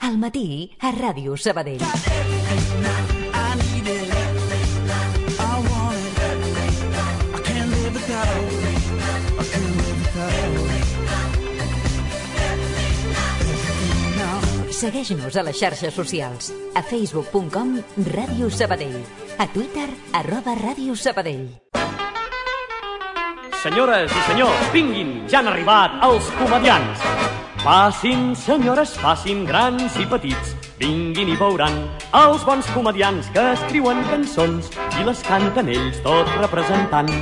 al matí a Ràdio Sabadell. Segueix-nos a les xarxes socials. A facebook.com Ràdio Sabadell. A Twitter @Ràdio Sabadell. Senyores i senyors, vinguin, ja han arribat els comedians. Passin, senyores, passin, grans i petits, vinguin i veuran els bons comedians que escriuen cançons i les canten ells tot representant.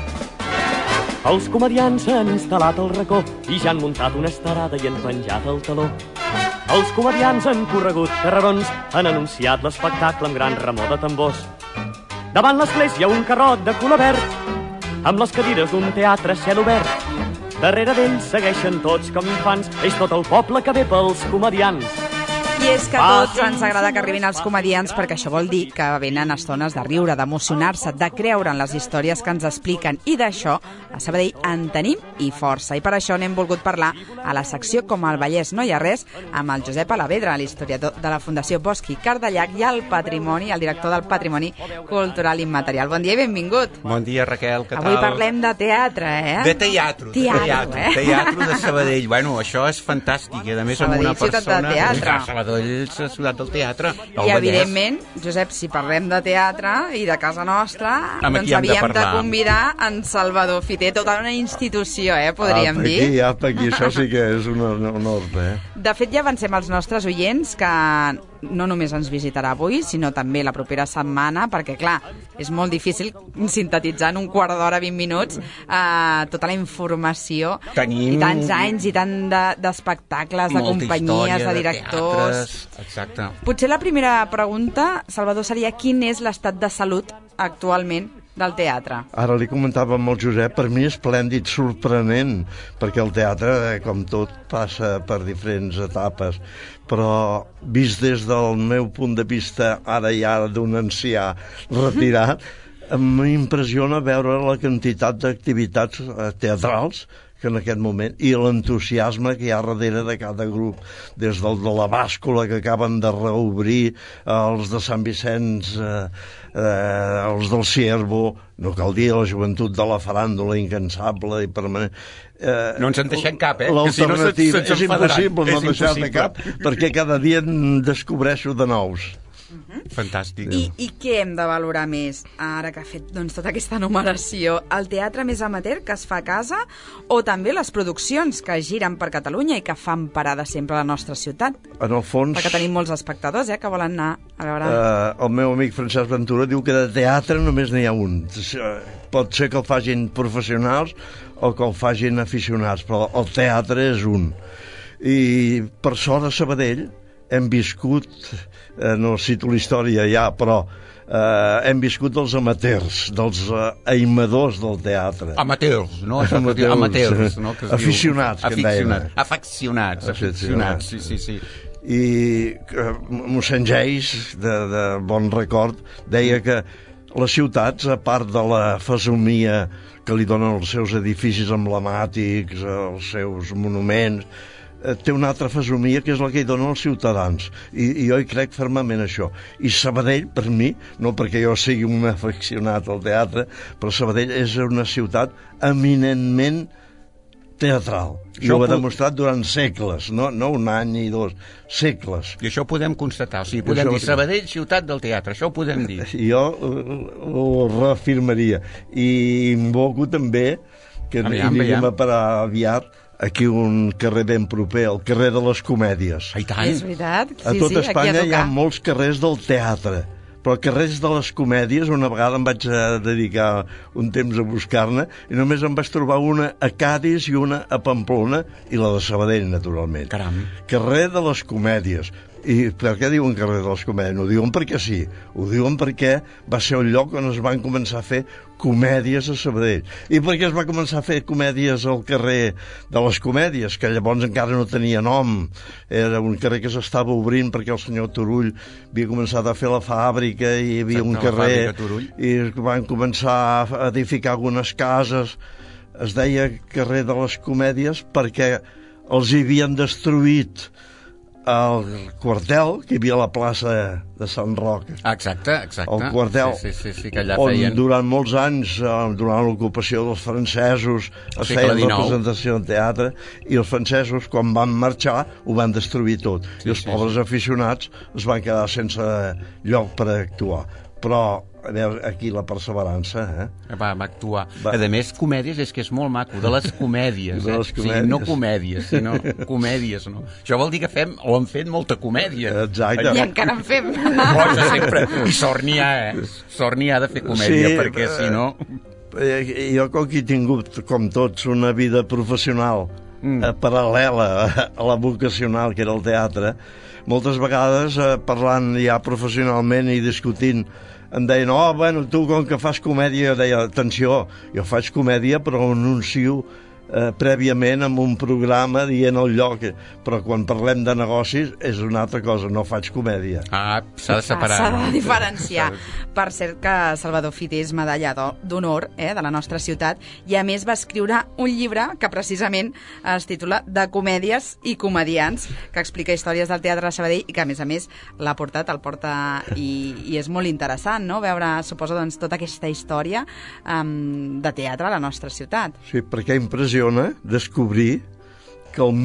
Els comedians s'han instal·lat al racó i ja han muntat una estarada i han penjat el taló. Els comedians han corregut carrerons, han anunciat l'espectacle amb gran remor de tambors. Davant l'església un carrot de color verd, amb les cadires d'un teatre a cel obert. Darrere d'ells segueixen tots com infants, és tot el poble que ve pels comedians. I és que a tots ens agrada que arribin els comedians perquè això vol dir que venen estones de riure, d'emocionar-se, de creure en les històries que ens expliquen, i d'això a Sabadell en tenim i força. I per això n'hem volgut parlar a la secció Com al Vallès no hi ha res amb el Josep Alavedra, l'historiador de la Fundació Bosch i Cardellac i el director del Patrimoni Cultural Immaterial. Bon dia i benvingut. Bon dia, Raquel, què tal? Avui parlem de teatre, eh? De teatre de Sabadell. Bueno, això és fantàstic, i a més amb una persona... Sabadell, ciutat del teatre. I evidentment, Josep, si parlem de teatre i de casa nostra, doncs havíem de convidar en Salvador Fiter, tota una institució, podríem dir. Aquí, això sí que és un honor, De fet, ja avancem als nostres oients que no només ens visitarà avui, sinó també la propera setmana, perquè, clar, és molt difícil sintetitzar en un quart d'hora, 20 minuts, tota la informació. Tenim... I tants anys i tant d'espectacles, de companyies, de directors... Exacte. Potser la primera pregunta, Salvador, seria quin és l'estat de salut actualment del teatre? Ara li comentava amb el Josep, per mi és esplèndid, sorprenent, perquè el teatre, com tot, passa per diferents etapes, però vist des del meu punt de vista ara d'un ancià retirat, m'impressiona veure la quantitat d'activitats teatrals que en aquest moment, i l'entusiasme que hi ha darrere de cada grup, des del de la Bàscula, que acaben de reobrir, els de Sant Vicenç, els del Ciervo, no cal dir, la joventut de la faràndula incansable i permanent. No ens en deixem cap, L'alternativa, és impossible no deixar-ne cap, perquè cada dia en descobreixo de nous. Fantàstic. I què hem de valorar més ara que ha fet tota aquesta numeració? El teatre més amateur que es fa a casa o també les produccions que giren per Catalunya i que fan parada sempre a la nostra ciutat? En el fons... Perquè tenim molts espectadors que volen anar a veure... El meu amic Francesc Ventura diu que de teatre només n'hi ha un. Pot ser que el facin professionals o que el facin aficionats, però el teatre és un. I per sort a Sabadell hem viscut, no cito la història ja, però hem viscut els amateurs, dels aimadors del teatre. Amateurs, no? Amateurs, no? Aficionats, que en deien. Afeccionats, sí. I mossèn Geis, de bon record, deia que les ciutats, a part de la fesomia que li donen els seus edificis emblemàtics, els seus monuments, té una altra fesomia que és la que hi donen els ciutadans, i jo hi crec fermament això. I Sabadell, per mi, no perquè jo sigui un afeccionat al teatre, però Sabadell és una ciutat eminentment teatral, i ho ha demostrat durant segles, no un any i dos, segles. I això ho podem constatar, o sigui, podem dir Sabadell, ciutat del teatre, això ho podem dir. Jo ho reafirmaria, i invoco també que anirem a parar aviat aquí un carrer ben proper, el carrer de les Comèdies. I tant. És veritat. A tot Espanya hi ha molts carrers del teatre, però carrers de les Comèdies, una vegada em vaig dedicar un temps a buscar-ne, i només em vaig trobar una a Cadis i una a Pamplona, i la de Sabadell, naturalment. Caram. Carrer de les Comèdies. I per què diuen carrer de les Comèdies? No ho diuen perquè sí, ho diuen perquè va ser el lloc on es van començar a fer comèdies a Sabadell. I per què es va començar a fer comèdies al carrer de les Comèdies, que llavors encara no tenia nom? Era un carrer que s'estava obrint perquè el senyor Turull havia començat a fer la fàbrica i hi havia un carrer i van començar a edificar algunes cases. Es deia carrer de les Comèdies perquè els hi havien destruït al quartel, que hi havia la plaça de Sant Roc. Exacte. El quartel, sí, que allà on feien... durant molts anys, durant l'ocupació dels francesos, es feien representació de teatre, i els francesos, quan van marxar, ho van destruir tot. I els pobres aficionats es van quedar sense lloc per actuar. Però a veure, aquí la perseverança, va actuar. A més, comèdies és que és molt maco, de les comèdies, Sí, no comèdies, sinó comèdies, no? Això vol dir que fem, o hem fet molta comèdia. Exacte. I encara en fem. Boja, sempre. I sort n'hi ha, Sort n'hi ha de fer comèdia, perquè si no... Jo, com que he tingut, com tots, una vida professional paral·lela a la vocacional, que era el teatre, moltes vegades, parlant ja professionalment i discutint, em deien, bueno, tu com que fas comèdia, deia, atenció, jo faig comèdia però anuncio prèviament amb un programa dient el lloc, però quan parlem de negocis és una altra cosa, no faig comèdia. S'ha de separar. S'ha de diferenciar. Per cert que Salvador Fité és medalla d'honor de la nostra ciutat i a més va escriure un llibre que precisament es titula De comèdies i comedians, que explica històries del teatre de Sabadell i que a més l'ha portat, el porta i és molt interessant, no?, veure, suposo, doncs, tota aquesta història de teatre a la nostra ciutat. Sí, perquè impressiona descobrir que el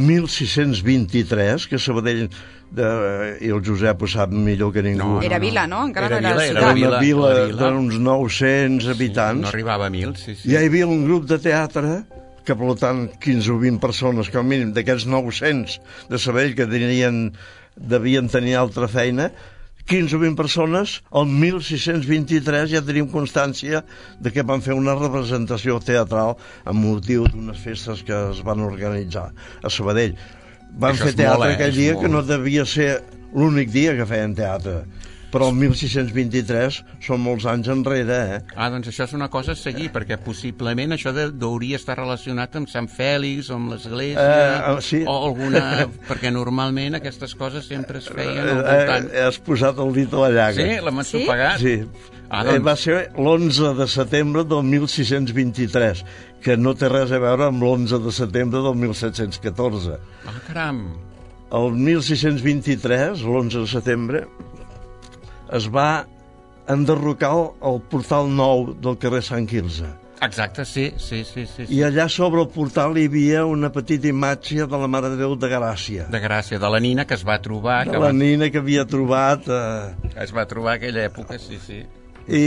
1623, que Sabadell, i el Josep ho sap millor que ningú... Era vila, no? Encara no era ciutat. Era una vila d'uns 900 habitants. No arribava a 1.000, sí. Ja hi havia un grup de teatre que, per tant, 15 o 20 persones, com a mínim, d'aquests 900 de Sabadell que devien tenir altra feina, 15 o 20 persones, el 1623 ja tenim constància de que van fer una representació teatral amb motiu d'unes festes que es van organitzar a Sabadell. Van fer teatre aquell dia que no devia ser l'únic dia que feien teatre. Però el 1623 són molts anys enrere, doncs això és una cosa a seguir, perquè possiblement això hauria estar relacionat amb Sant Fèlix o amb l'església, sí. O alguna... perquè normalment aquestes coses sempre es feien al voltant. Has posat el dit a la llaga. Sí? L'hem ensopegat? Sí. Va ser l'11 de setembre del 1623, que no té res a veure amb l'11 de setembre del 1714. Caram! El 1623, l'11 de setembre, es va enderrocar el portal nou del carrer Sant Quirze. Exacte, sí. I allà sobre el portal hi havia una petita imatge de la Mare de Déu de Gràcia. De Gràcia, de la nina que es va trobar. Nina que havia trobat... Es va trobar aquella època, sí. I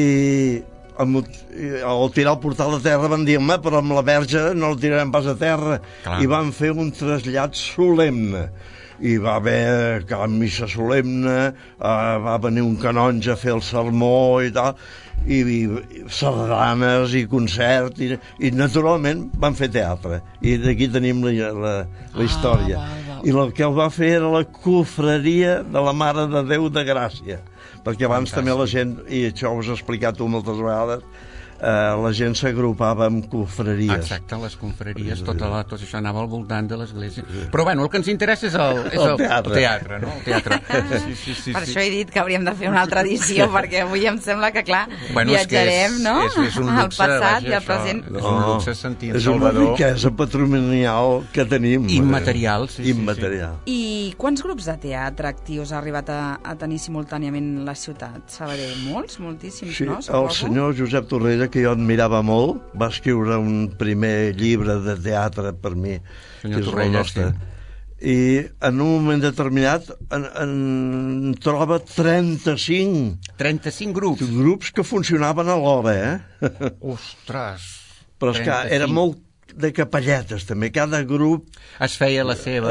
al tirar el portal a terra van dir, però amb la verge no el tirarem pas a terra. Clar. I van fer un trasllat solemne. I va haver missa solemne, va venir un canonge a fer el sermó i tal, i sardanes i concert, i naturalment van fer teatre. I d'aquí tenim la història. I el que el va fer era la cofreria de la Mare de Déu de Gràcia, perquè abans també la gent, i això us he explicat tu moltes vegades, la gent s'agrupava en confraries. Exacte, les confraries, tot això anava al voltant de l'església. Però bueno, el que ens interessa és el teatre, no? El teatre. Sí. Per això he dit que hauríem de fer una altra edició, perquè avui em sembla que, clar, viatjarem, no?, al passat i al present. És un luxe sentir en És Salvador. una riquesa patrimonial que tenim. Immaterial, sí. Immaterial. I quants grups de teatre actius ha arribat a tenir simultàniament la ciutat? Sabadell, moltíssims, no? Sí, el senyor Josep Torrella, que jo admirava molt, va escriure un primer llibre de teatre per mi, senyor Torrella, sí. I en un moment determinat en troba 35 grups que funcionaven alhora, Ostres! Però és que era molt de capelletes també, cada grup es feia la seva...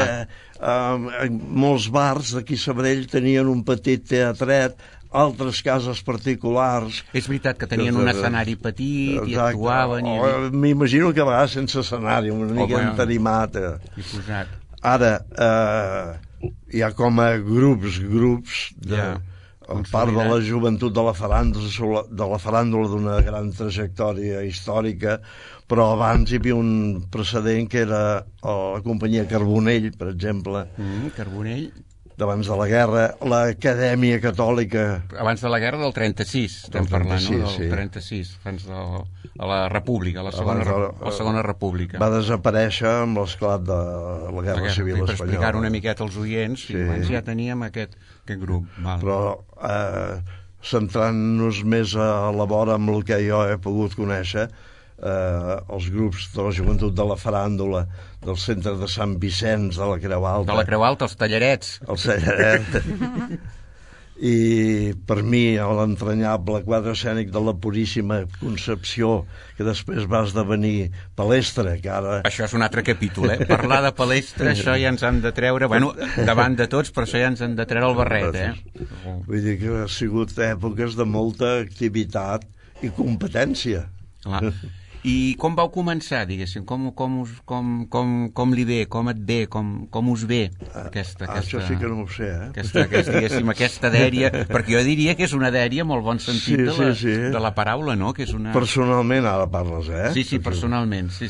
molts bars d'aquí a Sabadell tenien un petit teatret, altres cases particulars. És veritat que tenien un escenari petit. Exacte. I actuaven. M'imagino que a vegades sense escenari, una mica entarimat. I posat. Ara, hi ha com a grups en part de la joventut de la faràndula d'una gran trajectòria històrica, però abans hi havia un precedent que era la companyia Carbonell, per exemple. Carbonell. d'abans de la guerra, l'Acadèmia Catòlica... Abans de la guerra del 36, estem parlant, no? Del 36, abans de la República, la Segona República. Va desaparèixer amb l'esclat de la Guerra Civil Espanyola. Per explicar una miqueta als oients, abans ja teníem aquest grup. Però centrant-nos més a la vora amb el que jo he pogut conèixer, els grups de la joventut de la faràndula, del centre de Sant Vicenç, de la Creu Alta... De la Creu Alta, els tallarets. Els tallarets. I per mi, l'entranyable quadre escènic de la Puríssima Concepció, que després va esdevenir Palestra, que ara... Això és un altre capítol, Parlar de Palestra, això ja ens han de treure... Bueno, davant de tots, però això ja ens han de treure el barret, Vull dir que ha sigut èpoques de molta activitat i competència. Clar. I com vau començar, diguéssim? Com li ve, com et ve, com us ve aquesta... Això sí que no ho sé, Aquesta dèria, perquè jo diria que és una dèria molt bon sentit de la paraula, no? Que és una... Personalment ara parles, Sí, personalment, sí.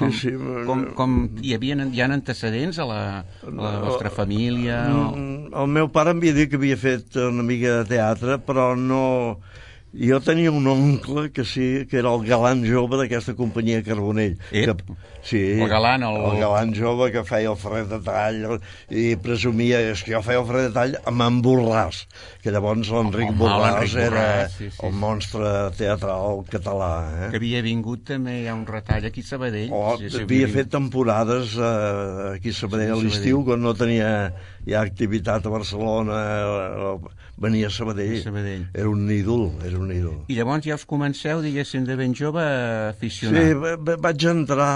Hi ha antecedents a la vostra família? El meu pare em havia dit que havia fet una mica de teatre, però no... Jo tenia un oncle que era el galant jove d'aquesta companyia Carbonell. El galant... El galant jove que feia el ferrer de tall i presumia que jo feia el ferrer de tall amb en Borràs, que llavors l'Enric Borràs era el monstre teatral català. Que havia vingut també a un retall aquí a Sabadell. Havia fet temporades aquí a Sabadell a l'estiu, quan no tenia ja activitat a Barcelona, venia a Sabadell. Era un ídol. I llavors ja us comenceu, diguéssim, de ben jove a aficionar. Sí, vaig entrar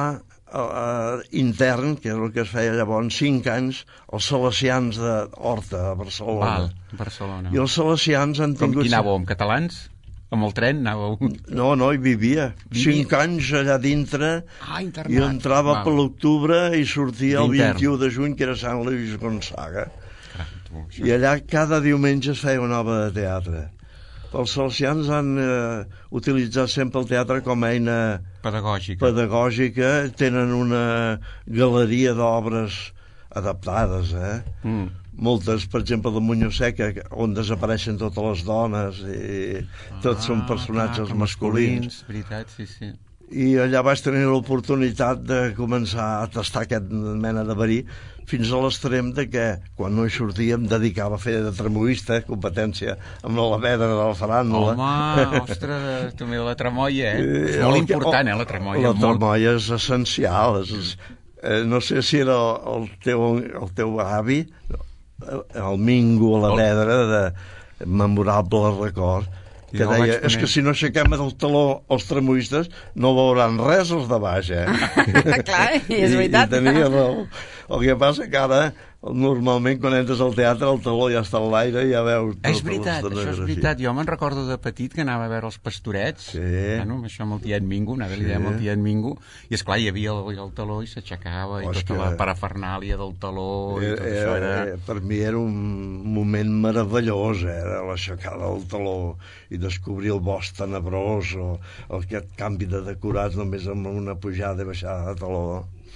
intern, que és el que es feia llavors, 5 anys, als Salesians d'Horta, a Barcelona. Barcelona. I els Salesians han tingut... Com qui anàveu, amb catalans? Amb el tren anàveu? No, hi vivia. 5 anys allà dintre, i entrava per l'octubre i sortia el 21 de juny, que era Sant Luis Gonzaga. I allà cada diumenge es feia una obra de teatre. Els salesians han utilitzat sempre el teatre com a eina pedagògica. Tenen una galeria d'obres adaptades, moltes, per exemple, de Muñoz Seca, on desapareixen totes les dones i tots són personatges masculins. Veritat, sí. I allà vaig tenir l'oportunitat de començar a tastar aquest mena de verí, fins a l'extrem de que, quan no hi sortia, em dedicava a fer de tramoista, competència amb la pedra de la faràndula. Home, ostres, també la tramoia, És molt important, la tramoia. La tramoia és essencial. No sé si era el teu avi, el Mingo a la pedra, de memorable record, que deia, és que si no aixequem el taló els tramoistes no veuran res els de baix, Clar, és veritat. I tenia raó. El que passa que ara, normalment, quan entres al teatre, el taló ja està a l'aire i ja veus... És veritat, això és veritat. Jo me'n recordo de petit que anava a veure els Pastorets, bueno, això amb el tiet Mingo, li dèiem el tiet Mingo, i esclar, hi havia el taló i s'aixecava, i tota la parafernàlia del taló, i tot això era... Per mi era un moment meravellós, l'aixecada del taló, i descobrir el bosc tenebrós, o aquest canvi de decorats només amb una pujada i baixada de taló.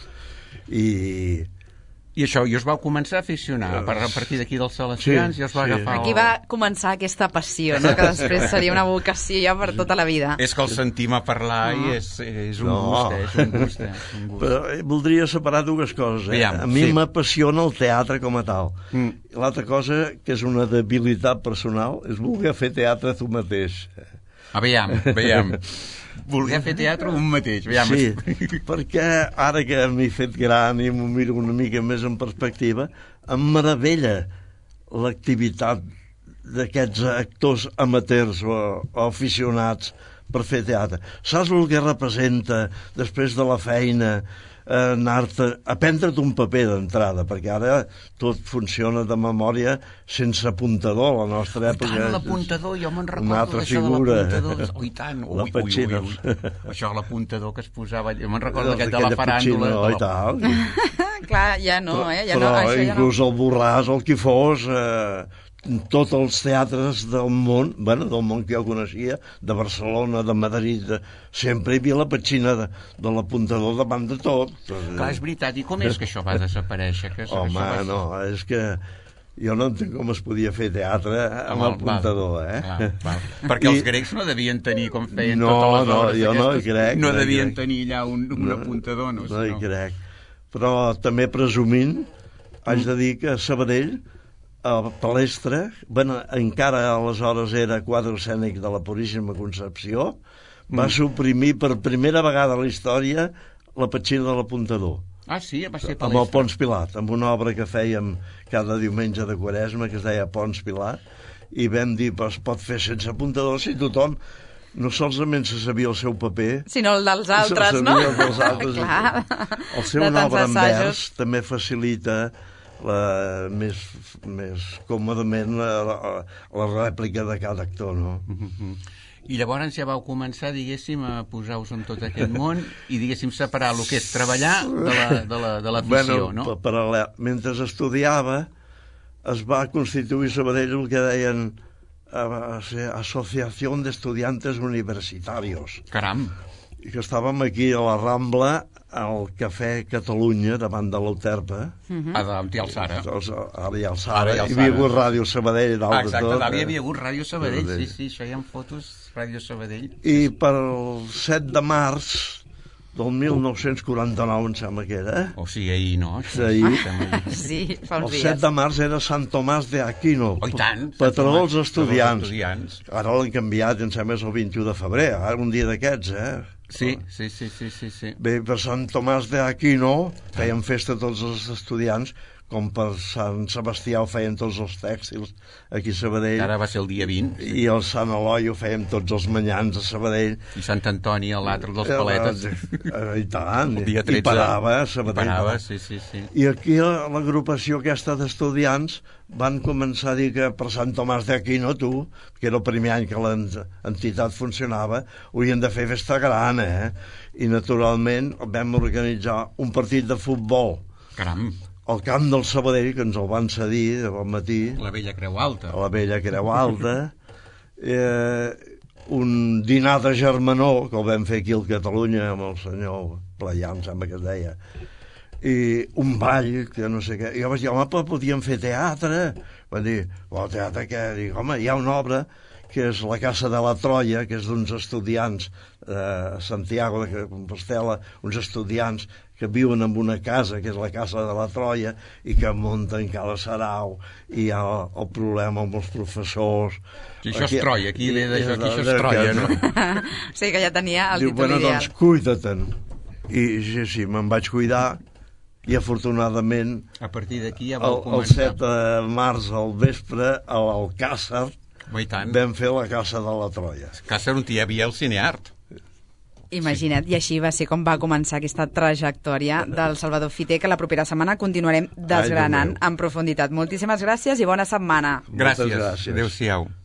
I això, i us vau començar a aficionar a partir d'aquí dels Salesians, i us va agafar... Aquí va començar aquesta passió, no? Que després seria una vocació ja per tota la vida. És que el sentim a parlar i és un gust, Però voldria separar dues coses. A mi m'apassiona el teatre com a tal. L'altra cosa, que és una debilitat personal, és voler fer teatre tu mateix. Aviam. Voler fer teatre un mateix. Sí, perquè ara que m'he fet gran i m'ho miro una mica més en perspectiva, em meravella l'activitat d'aquests actors amateurs o aficionats per fer teatre. Saps el que representa després de la feina anar-te a prendre't un paper d'entrada, perquè ara tot funciona de memòria sense apuntador. La nostra època... I tant, l'apuntador, jo me'n recordo d'això de l'apuntador. I tant, això, l'apuntador que es posava... Jo me'n recordo aquest de la faràndula. I tal. Clar, ja no, Però inclús el Borràs, el qui fos... tots els teatres del món, del món que jo coneixia, de Barcelona, de Madrid, sempre hi havia la petxina de l'apuntador davant de tot. Clar, és veritat. I com és que això va desaparèixer? Home, no, és que Jo no entenc com es podia fer teatre amb el puntador, Perquè els grecs no devien tenir, com feien totes les obres jo no hi crec. No devien tenir allà un apuntador, no? No hi crec. Però també presumint, haig de dir que a Sabadell, a Palestra, encara aleshores era quadre escènic de la Puríssima Concepció, va suprimir per primera vegada a la història la petxina de l'apuntador. Ah, sí? Va ser Palestra. Amb el Pons Pilat, amb una obra que fèiem cada diumenge de Quaresma, que es deia Pons Pilat, i vam dir, es pot fer sense apuntador si tothom no solament se sabia el seu paper, sinó el dels altres, no? El dels altres. El seu obra en vers també facilita més còmodament la rèplica de cada actor, no? I llavors ja vau començar, diguéssim, a posar-vos en tot aquest món i, diguéssim, separar el que és treballar de l'afició, no? Mentre estudiava es va constituir Sabadell el que deien Associació d'Estudiantes Universitarios. Caram! I que estàvem aquí a la Rambla, al Cafè Catalunya, davant de l'Euterpa. Amb tia Alçara. Ara hi ha Alçara. Hi havia hagut Ràdio Sabadell. Exacte, hi havia hagut Ràdio Sabadell. Sí, això hi ha fotos, Ràdio Sabadell. I per el 7 de març del 1949, em sembla que era. O sigui, ahir, no? Sí, fa uns dies. El 7 de març era Sant Tomàs de Aquino. Oh, i tant! Patró dels estudiants. Ara l'han canviat, em sembla, és el 21 de febrer. Ara un dia d'aquests, Sí. Bé, per Sant Tomàs de Aquino feien festa tots els estudiants, com per Sant Sebastià ho feien tots els tèxtils aquí a Sabadell. Ara va ser el dia 20. I el Sant Eloi ho fèiem tots els manyans a Sabadell. I Sant Antoni, l'altre dels paletes. I tant. El dia 13. I parava a Sabadell. Sí. I aquí l'agrupació aquesta d'estudiants van començar a dir que per Sant Tomàs d'Aquino, que era el primer any que l'entitat funcionava, haurien de fer festa gran, I naturalment vam organitzar un partit de futbol. Caram! Al camp del Sabadell, que ens el van cedir al matí. La vella Creu Alta. A la vella Creu Alta. Un dinar de germanor, que el vam fer aquí al Catalunya, amb el senyor Playà, em sembla que es deia. I un ball, que no sé què. I jo vaig dir, home, podíem fer teatre. Van dir, el teatre què? Dic, home, hi ha una obra que és La Casa de la Troia, que és d'uns estudiants a Santiago de Compostela, uns estudiants que viuen en una casa, que és la Casa de la Troia, i que munten cada sarau, i hi ha el problema amb els professors. I això és Troia, aquí ve d'això, aquí això és Troia, no? Sí, que ja tenia el títol ideal. Bueno, doncs cuida-te'n. I sí, me'n vaig cuidar, i afortunadament a partir d'aquí ja vau començar. El 7 de març al vespre a l'Alcàsser vam fer La Casa de la Troia. Alcàsser on hi havia el cineart. Imagina't, i així va ser com va començar aquesta trajectòria del Salvador Fiter, que la propera setmana continuarem desgranant en profunditat. Moltíssimes gràcies i bona setmana. Gràcies. Adéu-siau.